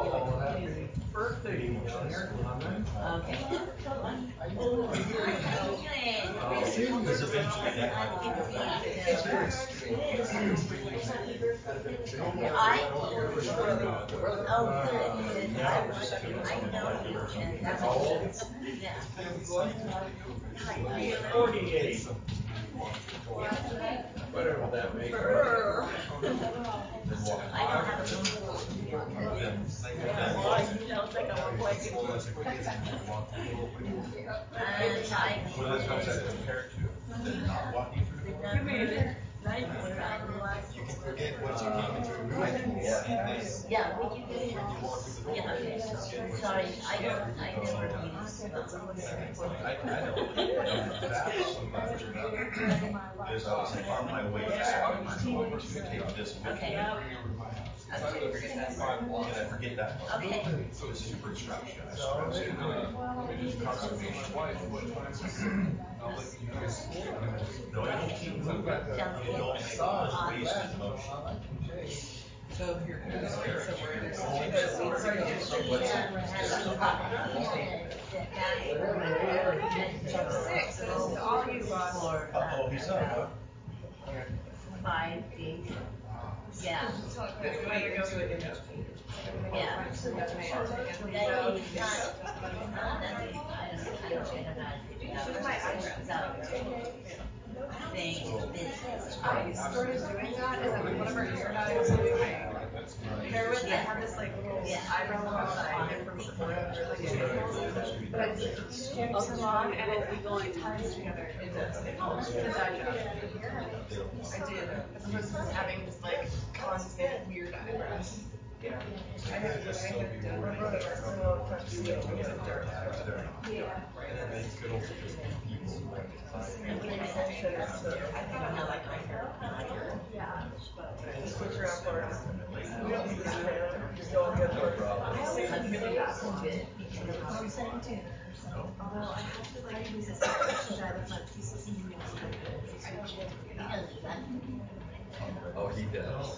birthday, Okay. Because eventually that Yeah. 48. Whatever that makes. I don't have a Well, that's how it's compared to the not walking through. You can forget what you came through. Yeah, would you do that? Yeah, okay. Sorry, I never use I don't that so much. Because I was on my way back, I'm going to take this with me. Okay. And I forget that. Okay. So it's super instruction. Conservation. No, you don't keep moving. You don't make wasted motion. So if you're good, so where there's Chapter 6, this is all you, boss. Oh, he's not, huh? 5 days. Yeah. Yeah. I started doing that, and then one of our hair dyes, I have this like little eyebrow oil that I get from Sephora for like channels, but it's super long and it like ties together. It does. It helps with the dye job. I did, as opposed to having just like constant weird eyebrows. I had to Oh, he does.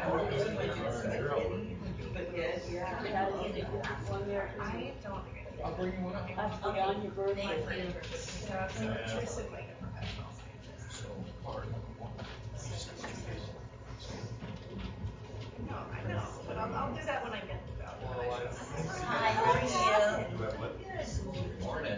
I'll bring you one up. That's beyond your birthday. Thank you. No, I know, but I'll do that when I get to that. Hi, how are you? Morning.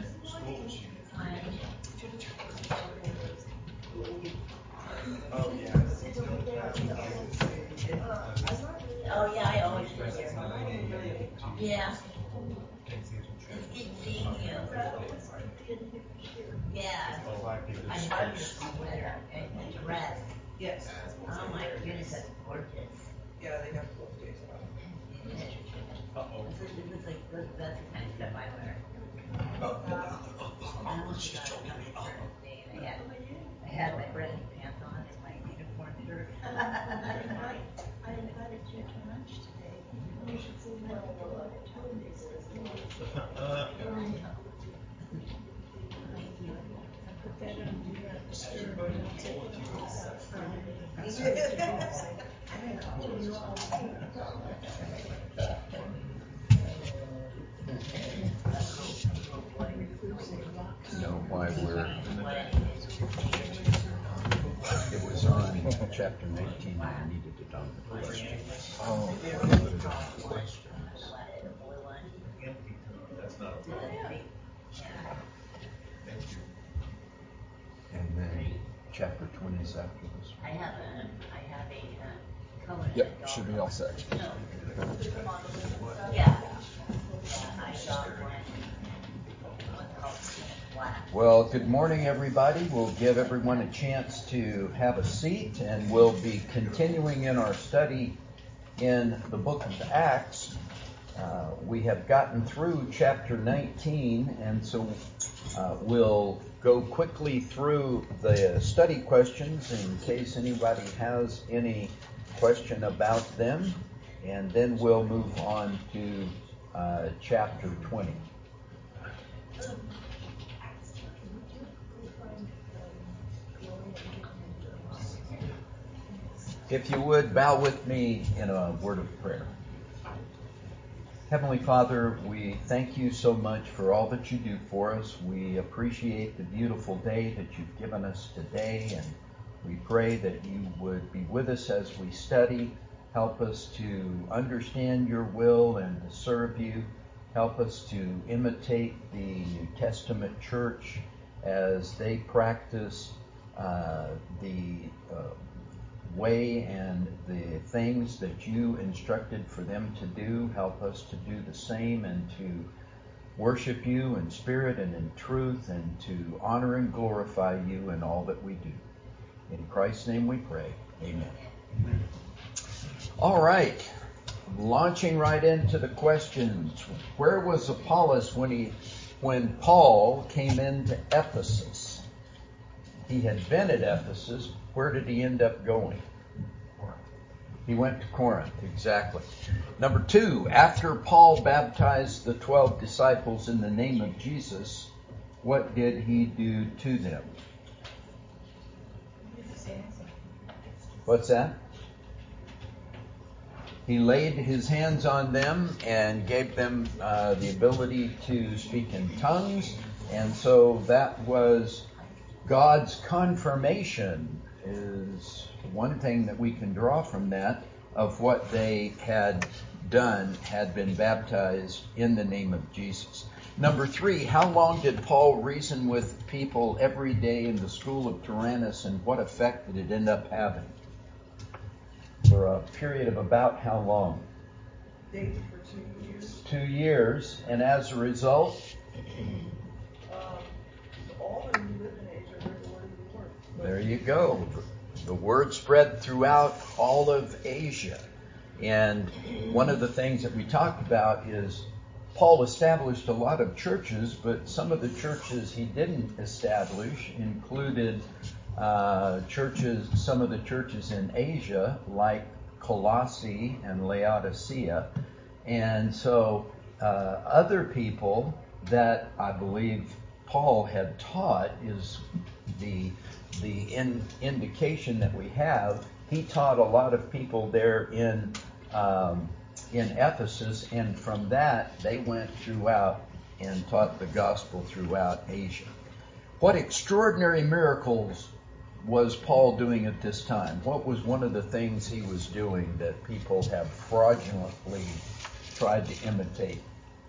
Oh, yeah, I always do here. Yeah. It's good seeing you. Yeah. I love your sweater and the dress. Yes. Oh my goodness, that's gorgeous. Yeah, they have both days. This is like, that's the kind of stuff I wear. She's choking me. I had my breast pants on and my uniform shirt. I invited you to lunch today. You should see what tone this is. Thank you. I put that on your skirt. You know why it was on chapter 19 and I needed it on the question. Oh, put it on the questions. And then chapter 20 is after this one. I have a color. Yep, should be all set. Yeah. I got one called Black. Well, good morning, everybody. We'll give everyone a chance to have a seat, and we'll be continuing in our study in the book of Acts. We have gotten through chapter 19, and so we'll go quickly through the study questions in case anybody has any question about them, and then we'll move on to chapter 20. If you would, bow with me in a word of prayer. Heavenly Father, we thank you so much for all that you do for us. We appreciate the beautiful day that you've given us today, and we pray that you would be with us as we study. Help us to understand your will and to serve you. Help us to imitate the New Testament church as they practice the way and the things that you instructed for them to do. Help us to do the same and to worship you in spirit and in truth and to honor and glorify you in all that we do. In Christ's name we pray. Amen. All right. Launching right into the questions. Where was Apollos when Paul came into Ephesus? He had been at Ephesus. Where did he end up going? He went to Corinth, exactly. Number 2, after Paul baptized the 12 disciples in the name of Jesus, what did he do to them? What's that? He laid his hands on them and gave them the ability to speak in tongues, and so that was God's confirmation, is one thing that we can draw from that, of what they had done, had been baptized in the name of Jesus. Number 3, how long did Paul reason with people every day in the school of Tyrannus, and what effect did it end up having? For a period of about how long? Dated for 2 years. 2 years, and as a result? All of you live in Asia heard the word of the Lord. There you go. The word spread throughout all of Asia. And one of the things that we talked about is Paul established a lot of churches, but some of the churches he didn't establish included some of the churches in Asia, like Colossae and Laodicea. And so other people that I believe Paul had taught is the indication that we have. He taught a lot of people there in Ephesus, and from that they went throughout and taught the gospel throughout Asia. What extraordinary miracles was Paul doing at this time? What was one of the things he was doing that people have fraudulently tried to imitate?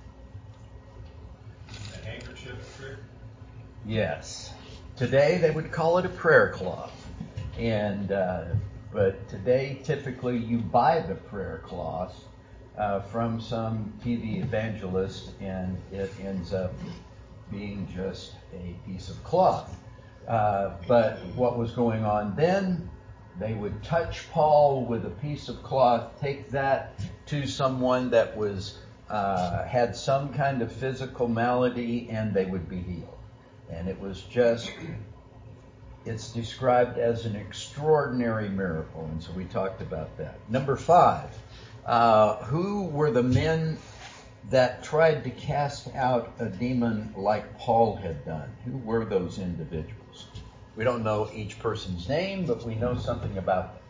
The handkerchief trick? Yes. Today they would call it a prayer cloth. And but today typically you buy the prayer cloth from some TV evangelist, and it ends up being just a piece of cloth. But what was going on then, they would touch Paul with a piece of cloth, take that to someone that was had some kind of physical malady, and they would be healed. And it was just, it's described as an extraordinary miracle, and so we talked about that. Number 5, who were the men that tried to cast out a demon like Paul had done? Who were those individuals? We don't know each person's name, but we know something about them.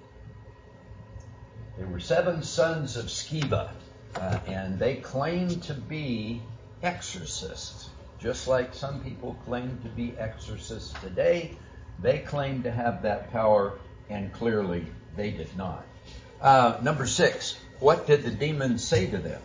They were 7 sons of Sceva, and they claimed to be exorcists. Just like some people claim to be exorcists today, they claim to have that power, and clearly they did not. Number 6, what did the demons say to them?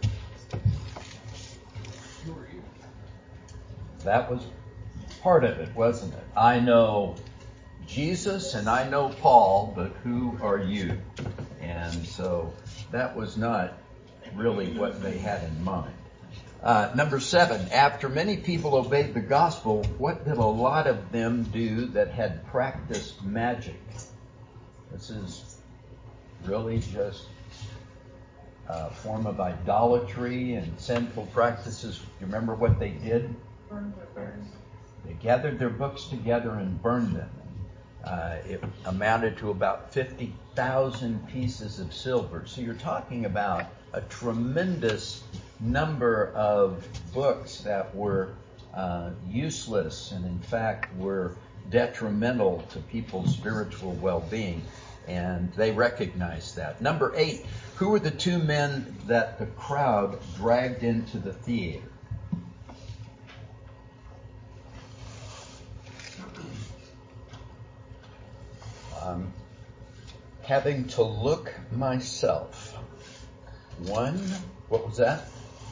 Who are you? That was part of it, wasn't it? I know Jesus and I know Paul, but who are you? And so that was not really what they had in mind. Number 7, after many people obeyed the gospel, what did a lot of them do that had practiced magic? This is really just a form of idolatry and sinful practices. You remember what they did? Burned their books. They gathered their books together and burned them. It amounted to about 50,000 pieces of silver. So you're talking about a tremendous number of books that were useless and in fact were detrimental to people's spiritual well-being. And they recognized that. Number 8, who were the 2 men that the crowd dragged into the theater? Having to look myself. One, what was that?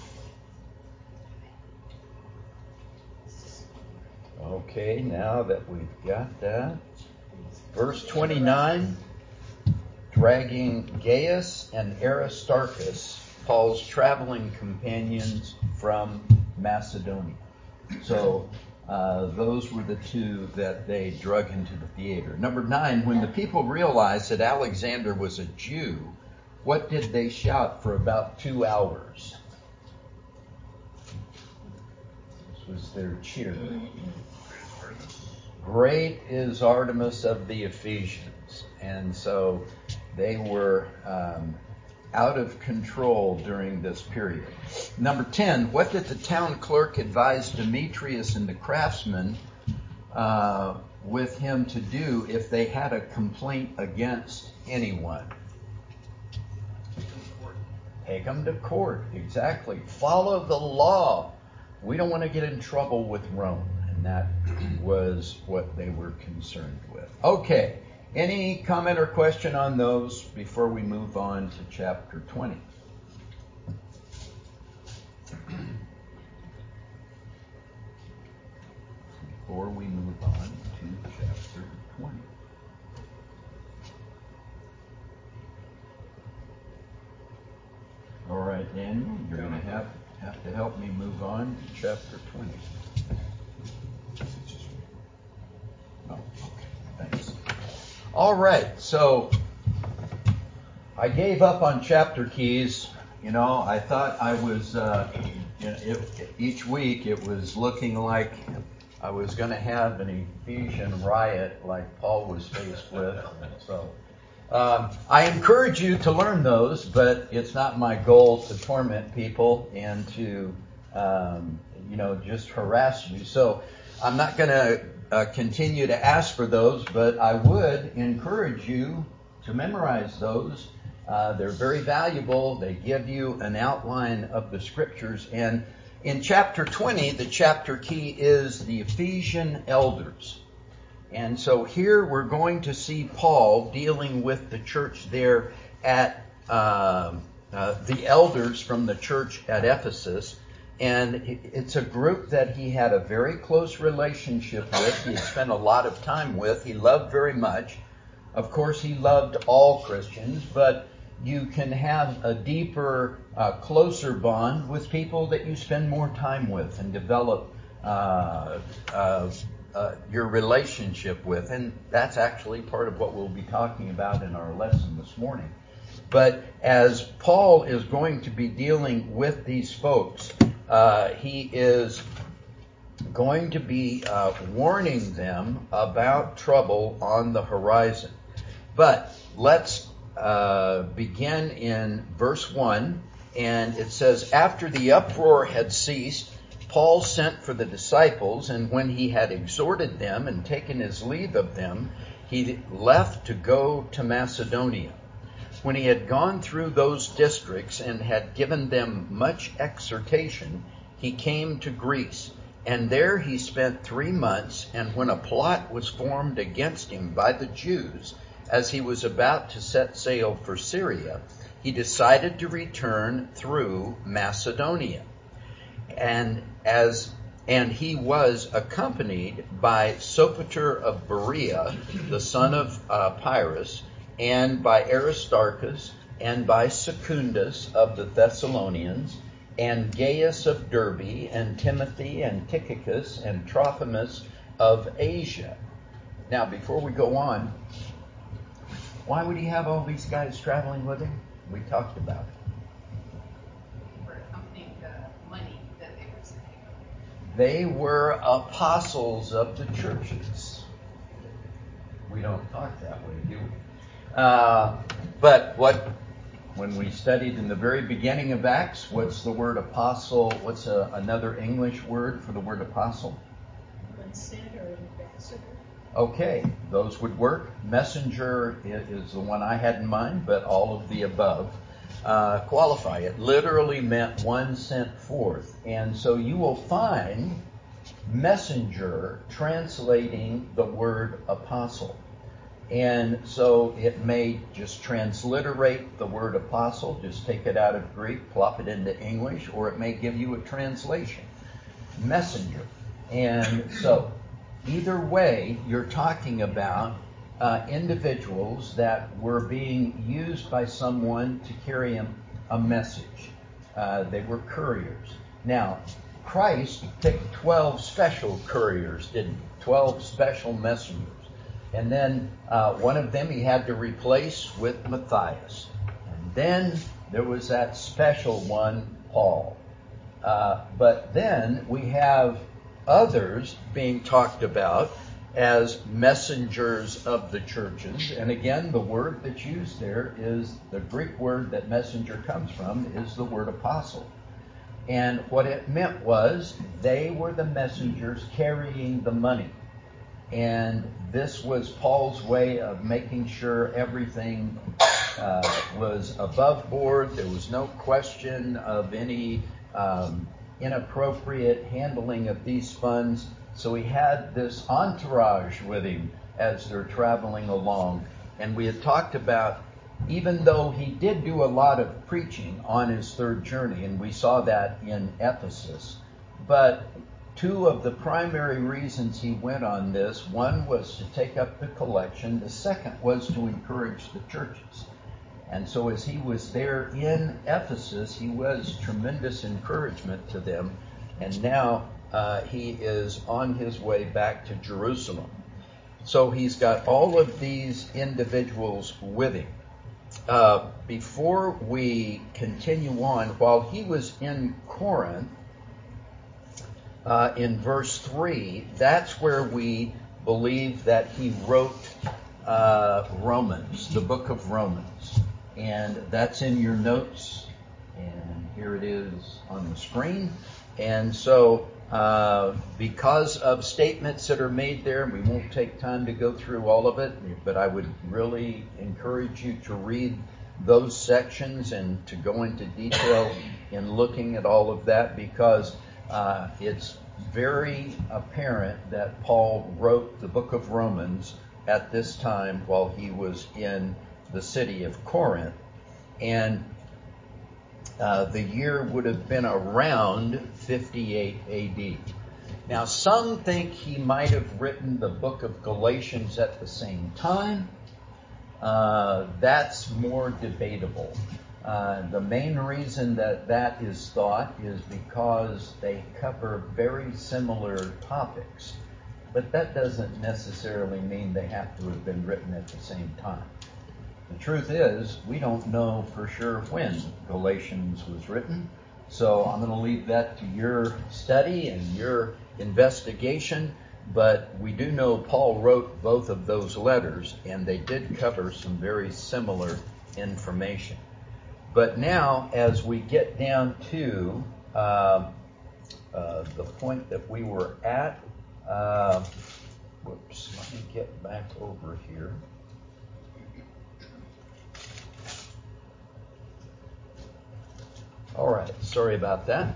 Okay, now that we've got that. Verse 29, dragging Gaius and Aristarchus, Paul's traveling companions from Macedonia. So those were the 2 that they drug into the theater. Number 9, when the people realized that Alexander was a Jew, what did they shout for about 2 hours? This was their cheer. Great is Artemis of the Ephesians. And so they were out of control during this period. Number 10, what did the town clerk advise Demetrius and the craftsmen with him to do if they had a complaint against anyone? Take them to court. Exactly. Follow the law. We don't want to get in trouble with Rome. And that was what they were concerned with. Okay. Any comment or question on those before we move on to chapter 20? Before we move on to chapter 20. All right, Daniel, you're going to have to help me move on to chapter 20. Oh, okay, thanks. All right, so I gave up on chapter keys. You know, I thought I was, each week it was looking like I was going to have an Ephesian riot like Paul was faced with. So I encourage you to learn those, but it's not my goal to torment people and to, just harass you. So I'm not going to continue to ask for those, but I would encourage you to memorize those. They're very valuable. They give you an outline of the scriptures. And in chapter 20, the chapter key is the Ephesian elders. And so here we're going to see Paul dealing with the church there at the elders from the church at Ephesus. And it's a group that he had a very close relationship with. He had spent a lot of time with. He loved very much. Of course, he loved all Christians, but you can have a deeper, closer bond with people that you spend more time with and develop your relationship with. And that's actually part of what we'll be talking about in our lesson this morning. But as Paul is going to be dealing with these folks, he is going to be warning them about trouble on the horizon. But let's begin in verse 1, and it says, after the uproar had ceased, Paul sent for the disciples, and when he had exhorted them and taken his leave of them, he left to go to Macedonia. When he had gone through those districts and had given them much exhortation, he came to Greece, and there he spent 3 months, and when a plot was formed against him by the Jews, as he was about to set sail for Syria, he decided to return through Macedonia. And he was accompanied by Sopater of Berea, the son of Pyrrhus, and by Aristarchus, and by Secundus of the Thessalonians, and Gaius of Derbe, and Timothy, and Tychicus, and Trophimus of Asia. Now, before we go on, why would he have all these guys traveling with him? We talked about it. For accompanying the money that they were spending. They were apostles of the churches. We don't talk that way, do we? But when we studied in the very beginning of Acts, what's the word apostle? What's another English word for the word apostle? Sent or ambassador. Okay, those would work. Messenger is the one I had in mind, but all of the above qualify. It literally meant one sent forth. And so you will find messenger translating the word apostle. And so it may just transliterate the word apostle, just take it out of Greek, plop it into English, or it may give you a translation. Messenger. And so either way, you're talking about individuals that were being used by someone to carry a message. They were couriers. Now, Christ picked 12 special couriers, didn't he? 12 special messengers. And then one of them he had to replace with Matthias. And then there was that special one, Paul. But then we have others being talked about as messengers of the churches. And again, the word that's used there is the Greek word that messenger comes from is the word apostle. And what it meant was they were the messengers carrying the money. And this was Paul's way of making sure everything was above board. There was no question of any inappropriate handling of these funds. So he had this entourage with him as they're traveling along. And we had talked about, even though he did do a lot of preaching on his third journey, and we saw that in Ephesus, but two of the primary reasons he went on this, one was to take up the collection, the second was to encourage the churches. And so as he was there in Ephesus, he was tremendous encouragement to them. And now he is on his way back to Jerusalem. So he's got all of these individuals with him. Before we continue on, while he was in Corinth, in verse 3, that's where we believe that he wrote Romans, the book of Romans. And that's in your notes. And here it is on the screen. And so because of statements that are made there, we won't take time to go through all of it, but I would really encourage you to read those sections and to go into detail in looking at all of that, because it's very apparent that Paul wrote the book of Romans at this time while he was in the city of Corinth. And the year would have been around 58 AD. Now, some think he might have written the book of Galatians at the same time. That's more debatable. The main reason that is thought is because they cover very similar topics. But that doesn't necessarily mean they have to have been written at the same time. The truth is, we don't know for sure when Galatians was written. So I'm going to leave that to your study and your investigation. But we do know Paul wrote both of those letters, and they did cover some very similar information. But now, as we get down to the point that we were at, let me get back over here. All right, sorry about that.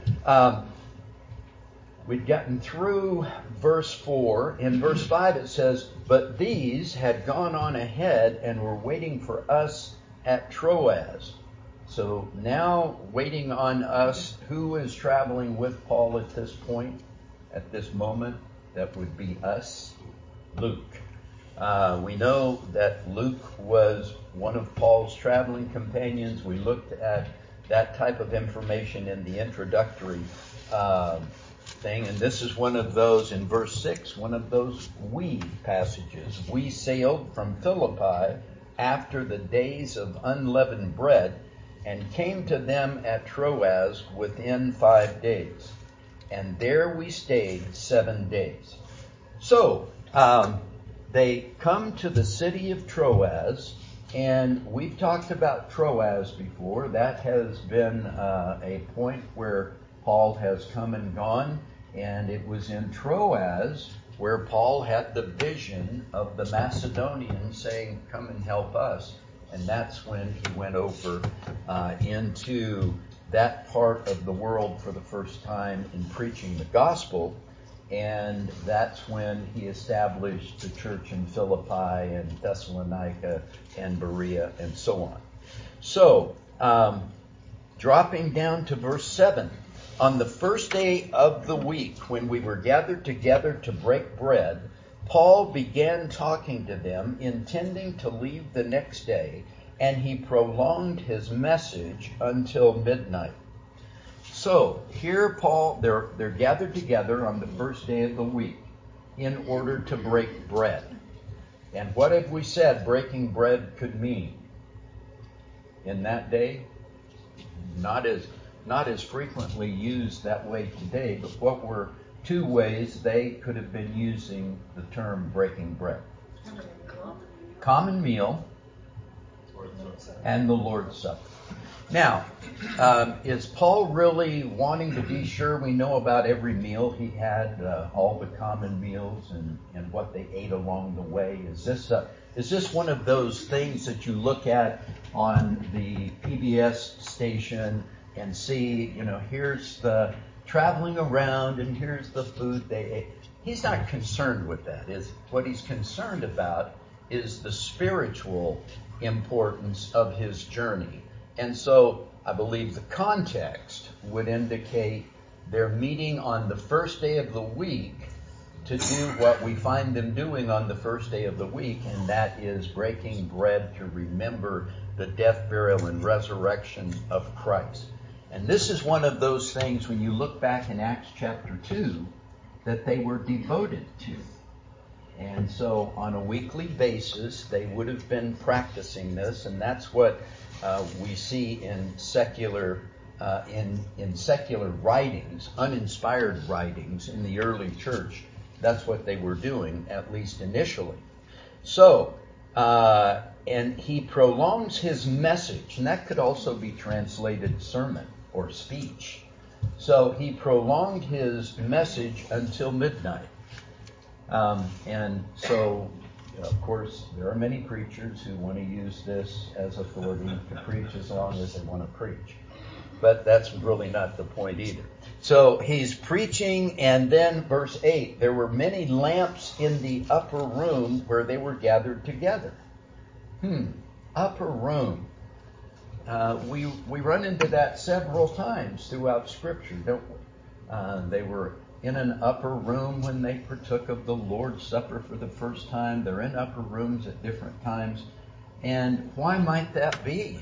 We'd gotten through verse 4. In verse 5 it says, "But these had gone on ahead and were waiting for us at Troas." So now waiting on us, who is traveling with Paul at this point, at this moment? That would be us, Luke. We know that Luke was one of Paul's traveling companions. We looked at that type of information in the introductory thing. And this is one of those, in verse 6, one of those we passages. We sailed from Philippi after the days of unleavened bread and came to them at Troas within 5 days. And there we stayed 7 days. So they come to the city of Troas. And we've talked about Troas before. That has been a point where Paul has come and gone. And it was in Troas where Paul had the vision of the Macedonians saying, come and help us. And that's when he went over into that part of the world for the first time in preaching the gospel. And that's when he established the church in Philippi and Thessalonica and Berea and so on. So, dropping down to verse 7. On the first day of the week, when we were gathered together to break bread, Paul began talking to them, intending to leave the next day, and he prolonged his message until midnight. So, here Paul, they're gathered together on the first day of the week in order to break bread. And what have we said breaking bread could mean? In that day, not as frequently used that way today, but what were two ways they could have been using the term breaking bread? Common meal and the Lord's Supper. Now, is Paul really wanting to be sure we know about every meal he had, all the common meals and what they ate along the way? Is this one of those things that you look at on the PBS station and see, here's the traveling around and here's the food they ate? He's not concerned with that. What he's concerned about is the spiritual importance of his journey. And so I believe the context would indicate they're meeting on the first day of the week to do what we find them doing on the first day of the week, and that is breaking bread to remember the death, burial, and resurrection of Christ. And this is one of those things, when you look back in Acts chapter 2, that they were devoted to. And so on a weekly basis, they would have been practicing this, and that's what we see in secular writings, uninspired writings in the early church. That's what they were doing, at least initially. So, and he prolongs his message, and that could also be translated sermon or speech. So he prolonged his message until midnight. And so, of course, there are many preachers who want to use this as authority to preach as long as they want to preach. But that's really not the point either. So he's preaching, and then verse 8, there were many lamps in the upper room where they were gathered together. Upper room. We run into that several times throughout Scripture, don't we? They were in an upper room when they partook of the Lord's Supper for the first time. They're in upper rooms at different times. And why might that be?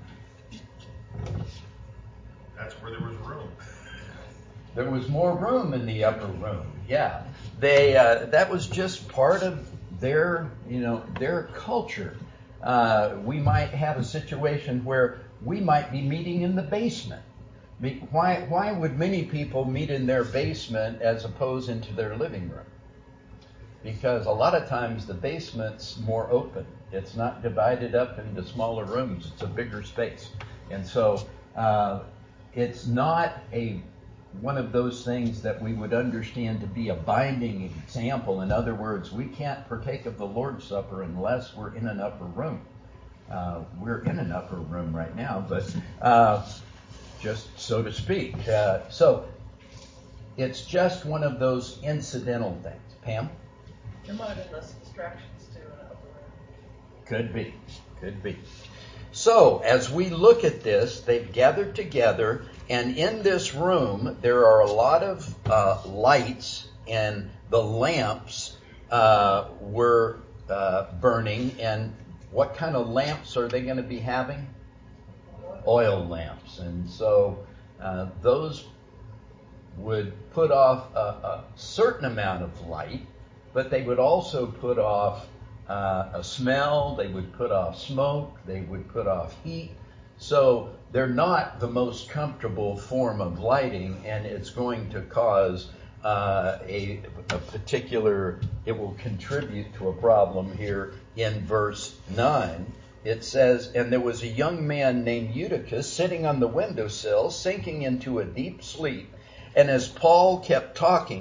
That's where there was room. There was more room in the upper room. Yeah. That was just part of their culture. We might have a situation where we might be meeting in the basement. Why would many people meet in their basement as opposed into their living room? Because a lot of times the basement's more open. It's not divided up into smaller rooms. It's a bigger space. And so it's not one of those things that we would understand to be a binding example. In other words, we can't partake of the Lord's Supper unless we're in an upper room. We're in an upper room right now, but just so to speak. So it's just one of those incidental things. Pam? There might have been less distractions too in an upper room. Could be. So as we look at this, they've gathered together, and in this room there are a lot of lights, and the lamps were burning. And what kind of lamps are they going to be having? Oil lamps. And so those would put off a certain amount of light, but they would also put off a smell, they would put off smoke, they would put off heat. So they're not the most comfortable form of lighting, and it's going to cause a particular, it will contribute to a problem here in verse 9. It says, and there was a young man named Eutychus sitting on the windowsill, sinking into a deep sleep. And as Paul kept talking,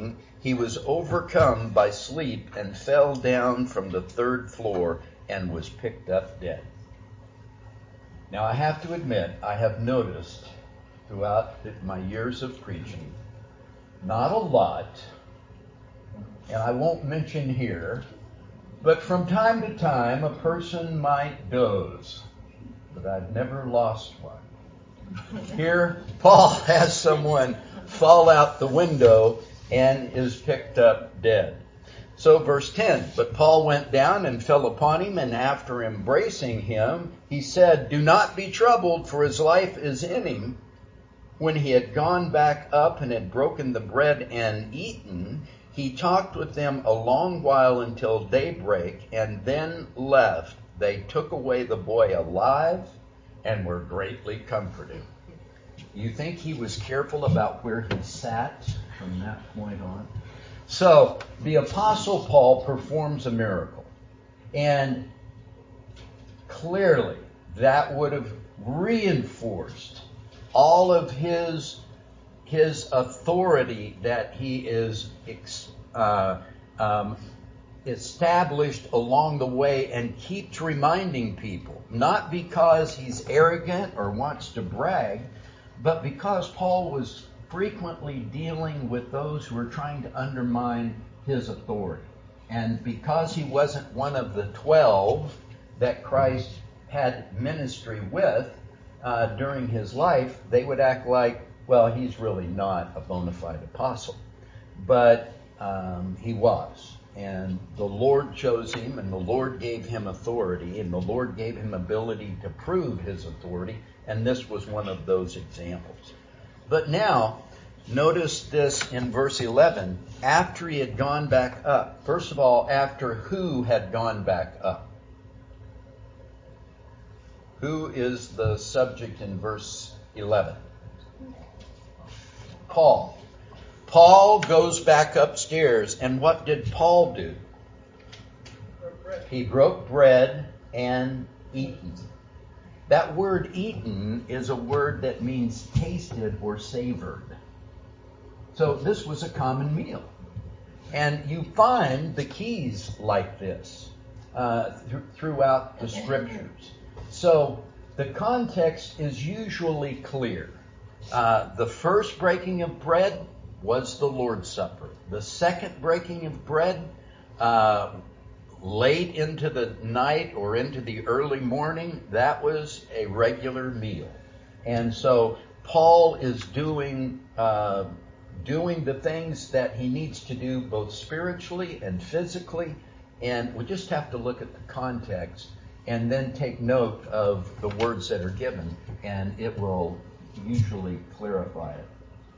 he was overcome by sleep and fell down from the third floor and was picked up dead. Now, I have to admit, I have noticed throughout my years of preaching, not a lot, and I won't mention here, but from time to time a person might doze, but I've never lost one. Here, Paul has someone fall out the window and is picked up dead. So verse 10, but Paul went down and fell upon him, and after embracing him, he said, "Do not be troubled, for his life is in him." When he had gone back up and had broken the bread and eaten, he talked with them a long while until daybreak, and then left. They took away the boy alive and were greatly comforted. You think he was careful about where he sat from that point on? So, the Apostle Paul performs a miracle. And clearly, that would have reinforced all of his authority that he is established along the way, and keeps reminding people, not because he's arrogant or wants to brag, but because Paul was frequently dealing with those who were trying to undermine his authority. And because he wasn't one of the 12 that Christ had ministry with during his life, they would act like, well, he's really not a bona fide apostle. But he was. And the Lord chose him, and the Lord gave him authority, and the Lord gave him ability to prove his authority, and this was one of those examples. But now, notice this in verse 11, after he had gone back up. First of all, after who had gone back up? Who is the subject in verse 11? Paul. Paul goes back upstairs, and what did Paul do? He broke bread and eaten. That word eaten is a word that means tasted or savored. So this was a common meal. And you find the keys like this throughout the scriptures. So the context is usually clear. The first breaking of bread was the Lord's Supper. The second breaking of bread, late into the night or into the early morning, that was a regular meal. And so Paul is doing the things that he needs to do both spiritually and physically. And we just have to look at the context and then take note of the words that are given, and it will usually clarify it.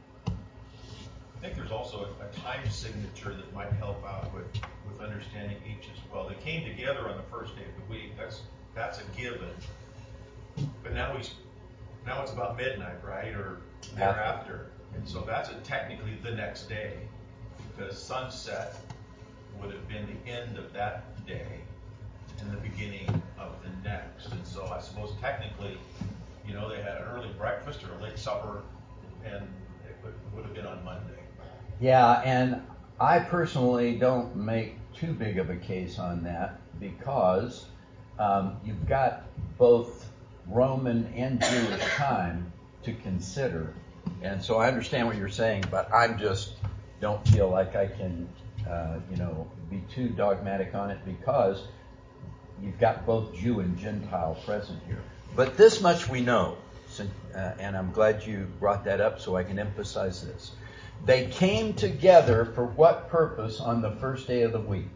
I think there's also a time signature that might help out with understanding each as well. They came together on the first day of the week. That's a given. But now it's about midnight, right, or thereafter, and so that's technically the next day, because sunset would have been the end of that day and the beginning of the next. And so I suppose technically, they had an early breakfast or a late supper, and it would have been on Monday. Yeah, and I personally don't make too big of a case on that, because you've got both Roman and Jewish time to consider. And so I understand what you're saying, but I just don't feel like I can, be too dogmatic on it, because you've got both Jew and Gentile present here. But this much we know, and I'm glad you brought that up so I can emphasize this. They came together for what purpose on the first day of the week?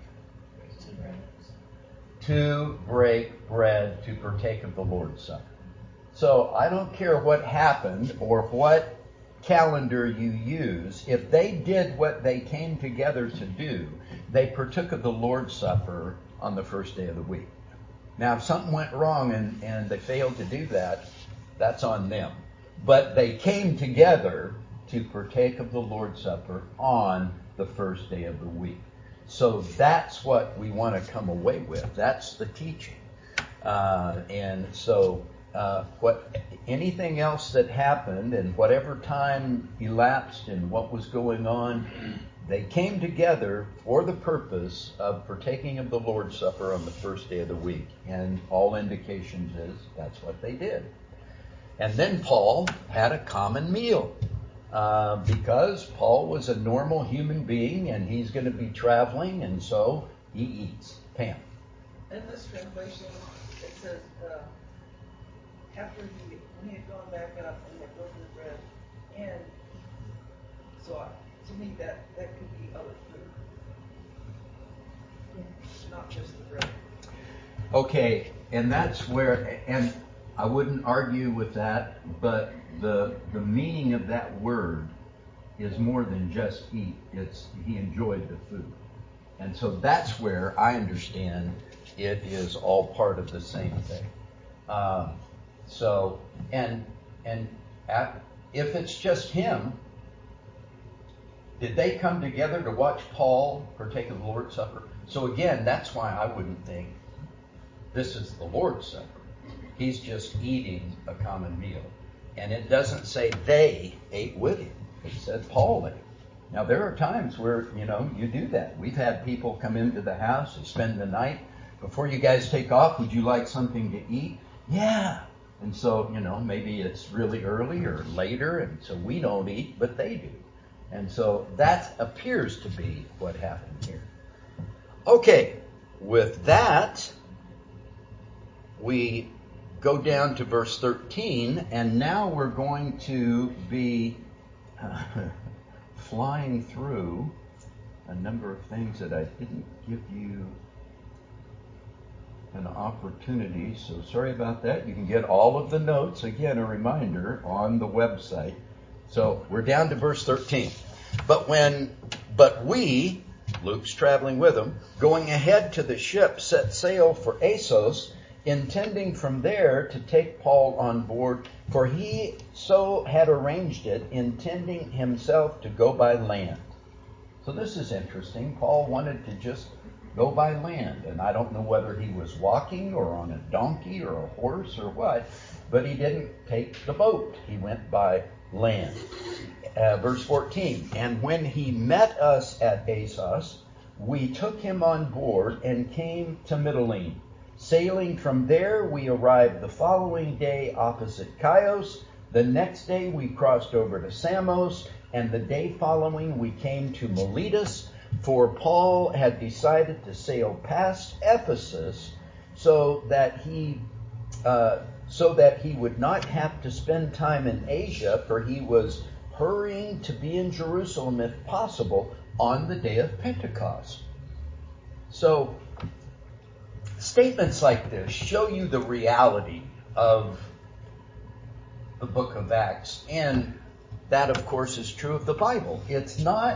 To break bread, to partake of the Lord's Supper. So I don't care what happened or what calendar you use. If they did what they came together to do, they partook of the Lord's Supper on the first day of the week. Now, if something went wrong and they failed to do that, that's on them. But they came together to partake of the Lord's Supper on the first day of the week. So that's what we want to come away with. That's the teaching. And so anything else that happened and whatever time elapsed and what was going on, they came together for the purpose of partaking of the Lord's Supper on the first day of the week. And all indications is that's what they did. And then Paul had a common meal because Paul was a normal human being and he's going to be traveling, and so he eats. Pam. In this translation, it says, after when he had gone back up and had broken the bread, and so to me that could be other food, not just the bread. Okay, and that's where, and I wouldn't argue with that, but the meaning of that word is more than just eat. It's he enjoyed the food. And so that's where I understand it is all part of the same thing. If it's just him, did they come together to watch Paul partake of the Lord's Supper? So again, that's why I wouldn't think this is the Lord's Supper. He's just eating a common meal. And it doesn't say they ate with him. It said Paul ate. Now, there are times where, you do that. We've had people come into the house, they spend the night. Before you guys take off, would you like something to eat? Yeah. And so, maybe it's really early or later, and so we don't eat, but they do. And so that appears to be what happened here. Okay, with that, we go down to verse 13, and now we're going to be flying through a number of things that I didn't give you an opportunity, so sorry about that. You can get all of the notes, again, a reminder, on the website. So we're down to verse 13. But we, Luke's traveling with them, going ahead to the ship, set sail for Assos, intending from there to take Paul on board, for he so had arranged it, intending himself to go by land. So this is interesting. Paul wanted to just go by land, and I don't know whether he was walking or on a donkey or a horse or what, but he didn't take the boat. He went by land. Verse 14, and when he met us at Assos, we took him on board and came to Mytilene. Sailing from there, we arrived the following day opposite Chios. The next day we crossed over to Samos, and the day following we came to Miletus, for Paul had decided to sail past Ephesus so that he would not have to spend time in Asia, for he was hurrying to be in Jerusalem, if possible, on the day of Pentecost. So, statements like this show you the reality of the book of Acts, and that, of course, is true of the Bible. It's not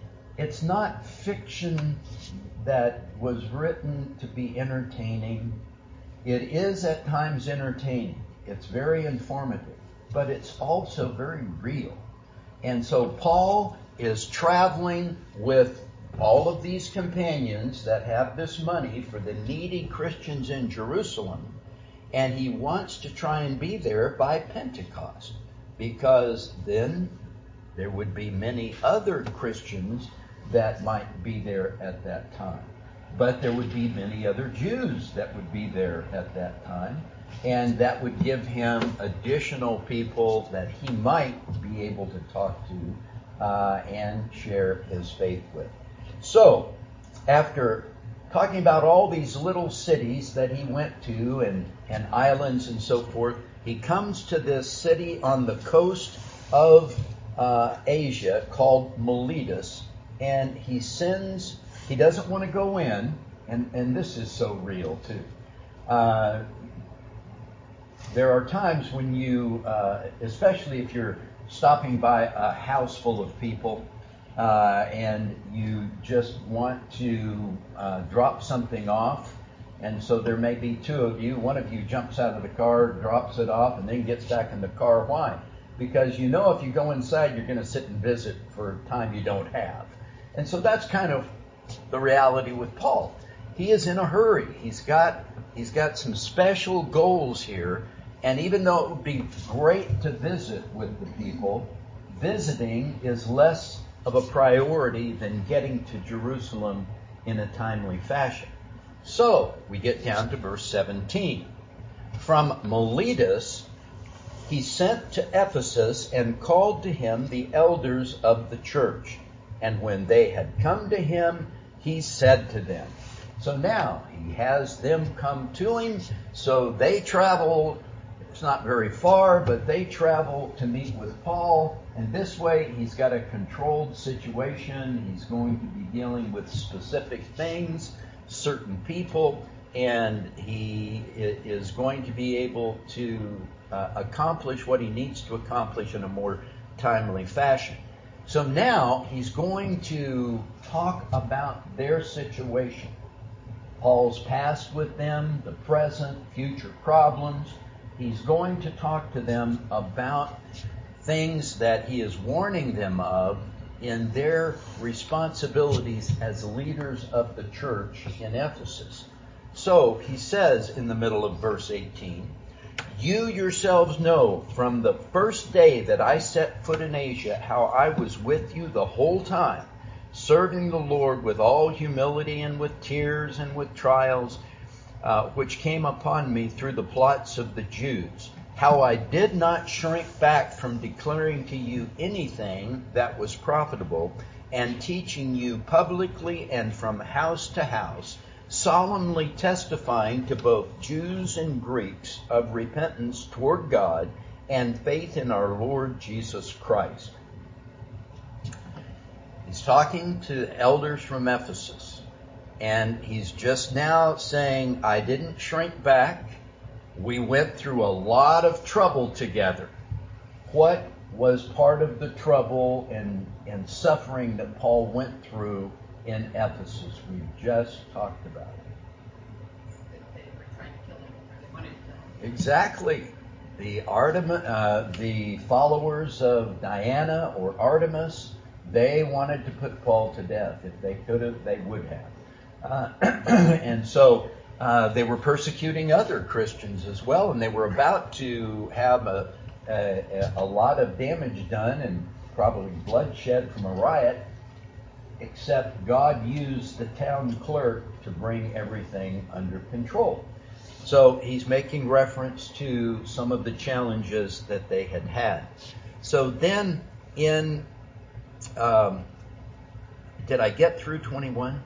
fiction that was written to be entertaining. It is at times entertaining. It's very informative, but it's also very real. And so Paul is traveling with all of these companions that have this money for the needy Christians in Jerusalem, and he wants to try and be there by Pentecost, because then there would be many other Christians that might be there at that time. But there would be many other Jews that would be there at that time, and that would give him additional people that he might be able to talk to and share his faith with. So, after talking about all these little cities that he went to and islands and so forth, he comes to this city on the coast of Asia called Miletus, and he doesn't want to go in, and this is so real too. There are times when you, especially if you're stopping by a house full of people, and you just want to drop something off, and so there may be two of you. One of you jumps out of the car, drops it off, and then gets back in the car. Why? Because if you go inside, you're going to sit and visit for time you don't have. And so that's kind of the reality with Paul. He is in a hurry. He's got some special goals here, and even though it would be great to visit with the people, visiting is less of a priority than getting to Jerusalem in a timely fashion. So we get down to verse 17. From Miletus he sent to Ephesus and called to him the elders of the church. And when they had come to him, he said to them. So now he has them come to him. So they travel, it's not very far, but they travel to meet with Paul. And this way he's got a controlled situation. He's going to be dealing with specific things, certain people, and he is going to be able to accomplish what he needs to accomplish in a more timely fashion. So now he's going to talk about their situation. Paul's past with them, the present, future problems. He's going to talk to them about things that he is warning them of in their responsibilities as leaders of the church in Ephesus. So he says in the middle of verse 18, you yourselves know from the first day that I set foot in Asia how I was with you the whole time, serving the Lord with all humility and with tears and with trials, which came upon me through the plots of the Jews. How I did not shrink back from declaring to you anything that was profitable, and teaching you publicly and from house to house, solemnly testifying to both Jews and Greeks of repentance toward God and faith in our Lord Jesus Christ. He's talking to elders from Ephesus, and he's just now saying, I didn't shrink back. We went through a lot of trouble together. What was part of the trouble and suffering that Paul went through in Ephesus? We just talked about it. They were trying to kill him. They wanted to kill him. Exactly. The followers of Diana or Artemis, they wanted to put Paul to death. If they could have, they would have. And so they were persecuting other Christians as well, and they were about to have a lot of damage done and probably bloodshed from a riot, except God used the town clerk to bring everything under control. So he's making reference to some of the challenges that they had had. So then in, did I get through 21?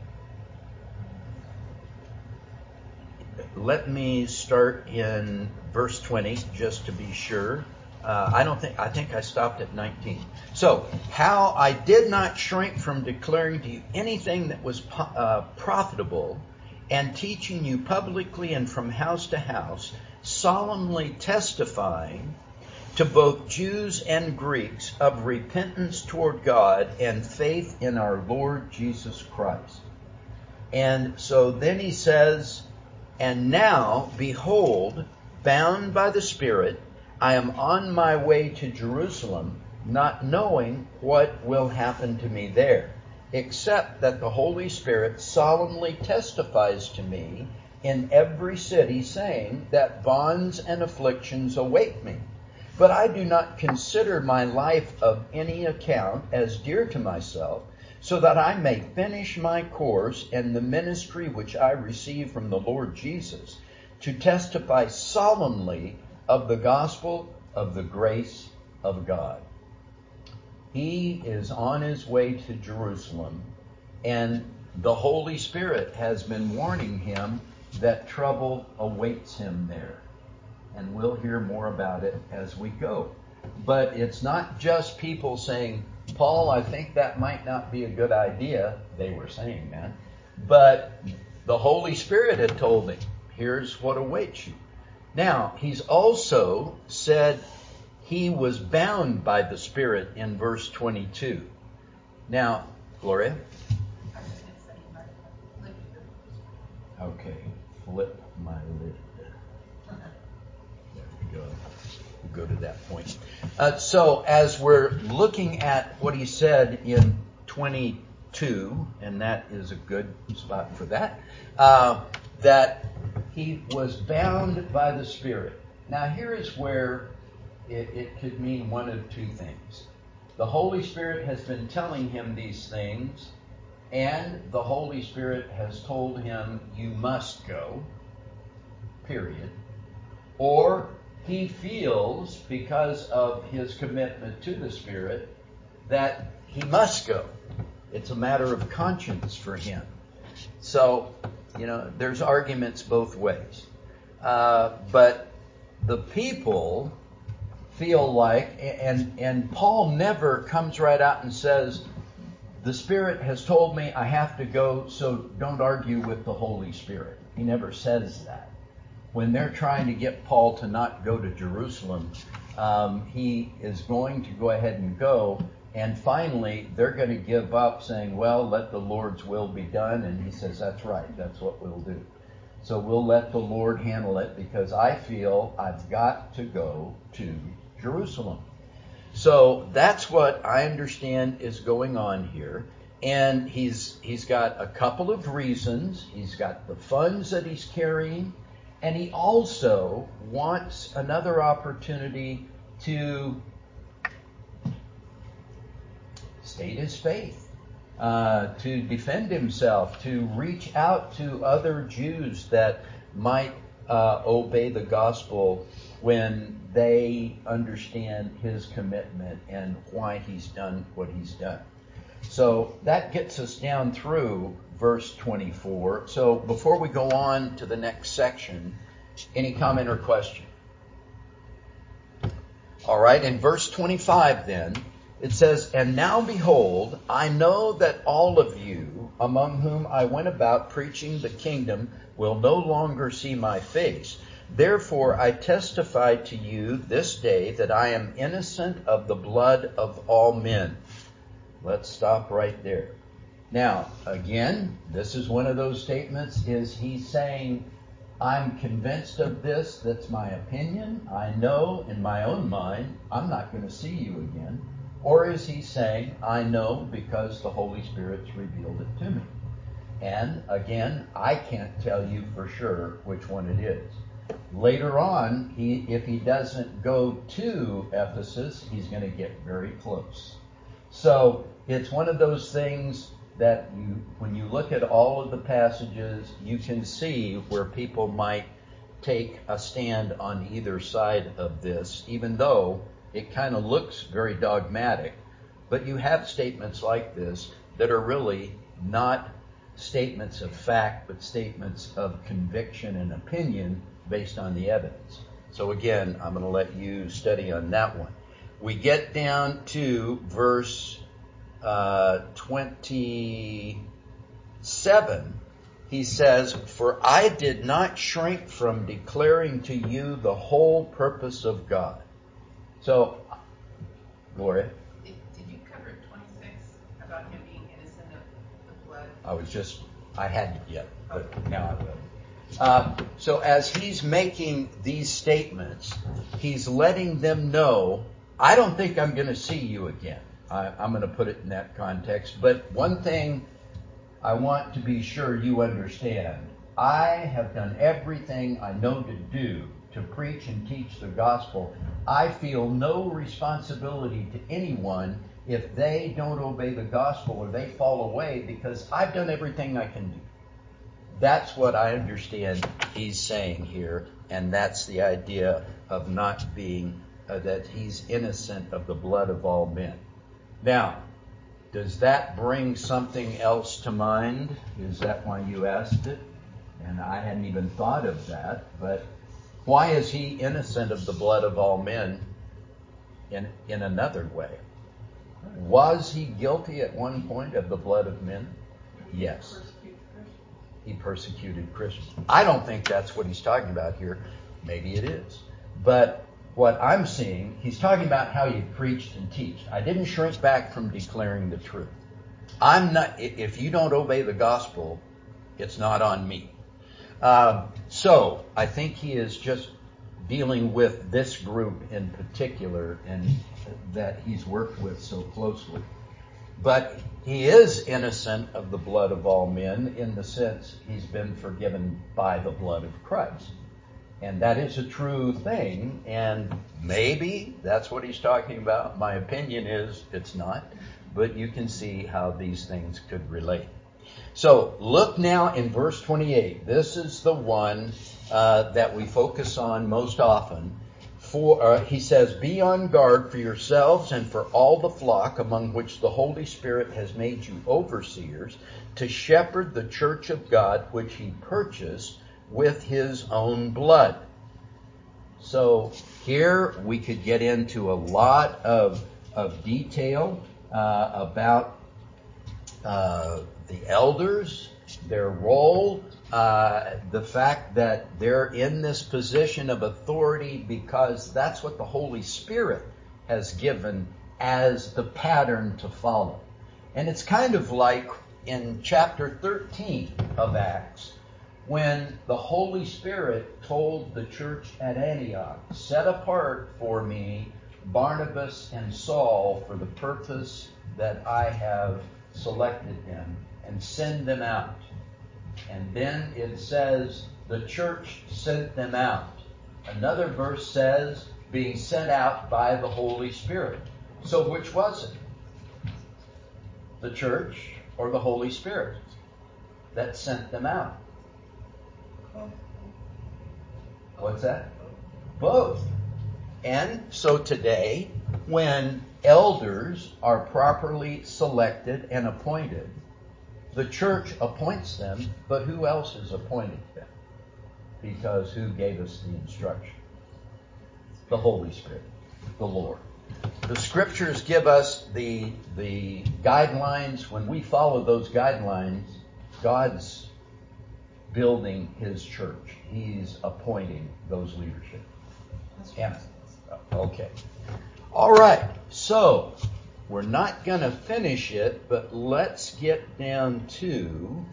Let me start in verse 20 just to be sure. I think I stopped at 19. So, how I did not shrink from declaring to you anything that was profitable, and teaching you publicly and from house to house, solemnly testifying to both Jews and Greeks of repentance toward God and faith in our Lord Jesus Christ. And so then he says, and now, behold, bound by the Spirit, I am on my way to Jerusalem, not knowing what will happen to me there, except that the Holy Spirit solemnly testifies to me in every city, saying that bonds and afflictions await me. But I do not consider my life of any account as dear to myself, so that I may finish my course and the ministry which I received from the Lord Jesus, to testify solemnly of the gospel of the grace of God. He is on his way to Jerusalem, and the Holy Spirit has been warning him that trouble awaits him there. And we'll hear more about it as we go. But it's not just people saying, Paul, I think that might not be a good idea. They were saying that. But the Holy Spirit had told him, here's what awaits you. Now, he's also said he was bound by the Spirit in verse 22. Now, Gloria? Okay, flip my lid. There we go. We'll go to that point. So as we're looking at what he said in 22, and that is a good spot for that, that he was bound by the Spirit. Now here is where it could mean one of two things. the Holy Spirit has been telling him these things, and the Holy Spirit has told him, you must go, period. Or he feels, because of his commitment to the Spirit, that he must go. It's a matter of conscience for him. So, there's arguments both ways. But the people feel like, and Paul never comes right out and says, the Spirit has told me I have to go, so don't argue with the Holy Spirit. He never says that. When they're trying to get Paul to not go to Jerusalem, he is going to go ahead and go, and finally they're going to give up, saying, well, let the Lord's will be done, and he says, that's right, that's what we'll do. So we'll let the Lord handle it, because I feel I've got to go to Jerusalem. So that's what I understand is going on here. And he's got a couple of reasons. He's got the funds that he's carrying, and he also wants another opportunity to state his faith, to defend himself, to reach out to other Jews that might obey the gospel when they understand his commitment and why he's done what he's done. So that gets us down through verse 24. So before we go on to the next section, any comment or question? All right, in verse 25 then, it says, and now behold, I know that all of you, among whom I went about preaching the kingdom, will no longer see my face. Therefore I testify to you this day that I am innocent of the blood of all men. Let's stop right there. Now, again, this is one of those statements. Is he saying, I'm convinced of this, that's my opinion, I know in my own mind I'm not going to see you again? Or is he saying, I know because the Holy Spirit's revealed it to me? And again, I can't tell you for sure which one it is. Later on, if he doesn't go to Ephesus, he's going to get very close. So it's one of those things that when you look at all of the passages, you can see where people might take a stand on either side of this, even though it kind of looks very dogmatic. But you have statements like this that are really not statements of fact, but statements of conviction and opinion based on the evidence. So again, I'm going to let you study on that one. We get down to verse 27. He says, for I did not shrink from declaring to you the whole purpose of God. So, Gloria? Did you cover 26 about him being innocent of the blood? I hadn't yet, but now I will. So as he's making these statements, he's letting them know, I don't think I'm going to see you again. I'm going to put it in that context. But one thing I want to be sure you understand, I have done everything I know to do to preach and teach the gospel. I feel no responsibility to anyone if they don't obey the gospel or they fall away, because I've done everything I can do. That's what I understand he's saying here, and that's the idea of not being, that he's innocent of the blood of all men. Now, does that bring something else to mind? Is that why you asked it? And I hadn't even thought of that, but why is he innocent of the blood of all men in another way? Was he guilty at one point of the blood of men? Yes. He persecuted Christians. I don't think that's what he's talking about here. Maybe it is. But what I'm seeing, he's talking about how you preached and teach. I didn't shrink back from declaring the truth. If you don't obey the gospel, it's not on me. So I think he is just dealing with this group in particular, and that he's worked with so closely. But he is innocent of the blood of all men in the sense he's been forgiven by the blood of Christ. And that is a true thing, and maybe that's what he's talking about. My opinion is it's not, but you can see how these things could relate. So look now in verse 28. This is the one that we focus on most often. He says, "Be on guard for yourselves and for all the flock among which the Holy Spirit has made you overseers, to shepherd the church of God which he purchased with his own blood." So here we could get into a lot of detail about the elders, their role, the fact that they're in this position of authority because that's what the Holy Spirit has given as the pattern to follow. And it's kind of like in chapter 13 of Acts, when the Holy Spirit told the church at Antioch, "Set apart for me Barnabas and Saul for the purpose that I have selected them, and send them out." And then it says the church sent them out. Another verse says being sent out by the Holy Spirit. So which was it? The church or the Holy Spirit that sent them out? What's that? Both. And so today, when elders are properly selected and appointed, the church appoints them, but who else is appointing them? Because who gave us the instruction? The Holy Spirit, the Lord. The scriptures give us the guidelines. When we follow those guidelines, God's building his church. He's appointing those leadership. Yeah. Okay. All right. So we're not going to finish it, but let's get down to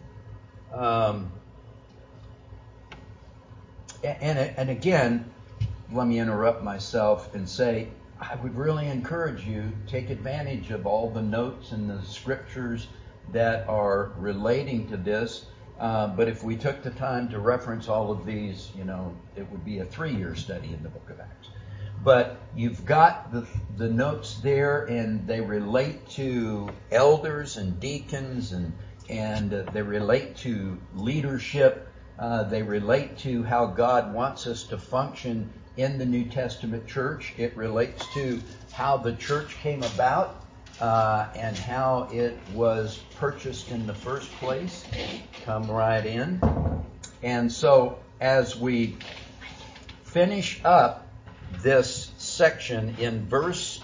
and again, let me interrupt myself and say I would really encourage you to take advantage of all the notes and the scriptures that are relating to this. But if we took the time to reference all of these, it would be a 3-year study in the book of Acts. But you've got the notes there, and they relate to elders and deacons, and they relate to leadership. They relate to how God wants us to function in the New Testament church. It relates to how the church came about and how it was purchased in the first place. Come right in. And so as we finish up this section in verse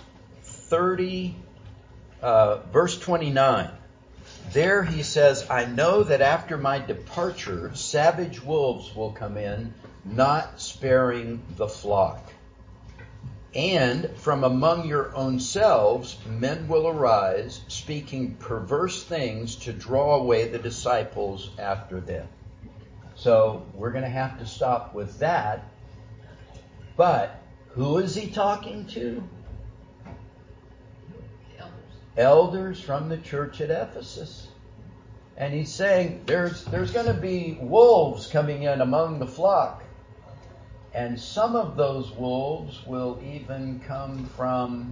29, there he says, "I know that after my departure, savage wolves will come in, not sparing the flock. And from among your own selves, men will arise, speaking perverse things to draw away the disciples after them." So we're going to have to stop with that. But who is he talking to? Elders from the church at Ephesus. And he's saying there's going to be wolves coming in among the flock. And some of those wolves will even come from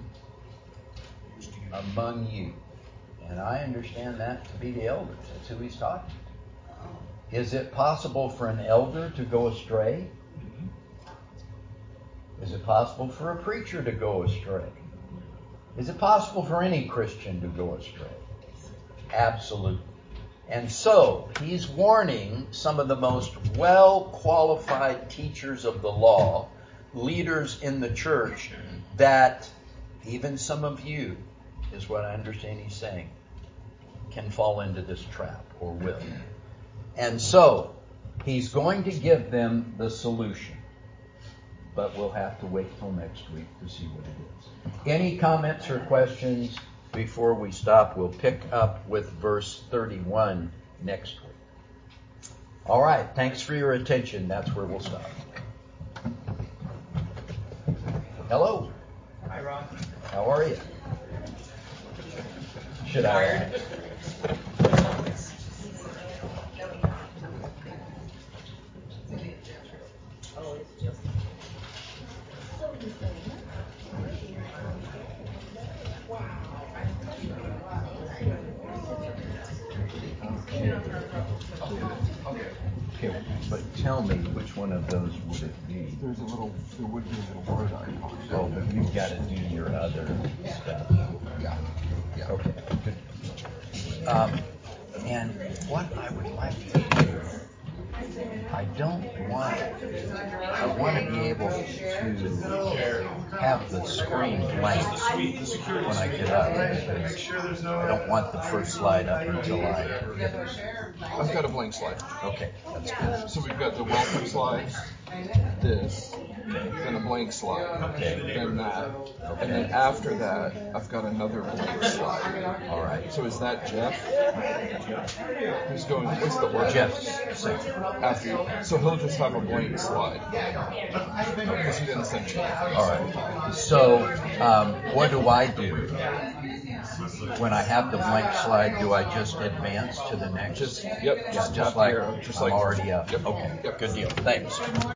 among you. And I understand that to be the elders. That's who he's talking to. Is it possible for an elder to go astray? Is it possible for a preacher to go astray? Is it possible for any Christian to go astray? Absolutely. And so he's warning some of the most well-qualified teachers of the law, leaders in the church, that even some of you, is what I understand he's saying, can fall into this trap or will. And so he's going to give them the solution. But we'll have to wait till next week to see what it is. Any comments or questions before we stop? We'll pick up with verse 31 next week. All right. Thanks for your attention. That's where we'll stop. Hello. Hi, Ron. How are you? Should I? Oh, it's Okay, but tell me, which one of those would it be? There would be a little word icon. Oh, but you've got to do your other stuff. Yeah. Okay, good. And what I would like to do, I want to be able to have the screen blank when I get up. Because I don't want the first slide up until I've got a blank slide. Okay, that's good. So we've got the welcome slide, this, then a blank slide, then that, and then after that, I've got another blank slide. All right. So is that Jeff? Who's doing? What's the order? Jeff's second. After you. So he'll just have a blank slide because he didn't send me. All right. So what do I do? When I have the blank slide, do I just advance to the next? Just Yeah, just like I'm already up. Yep. Okay, good deal. Thanks.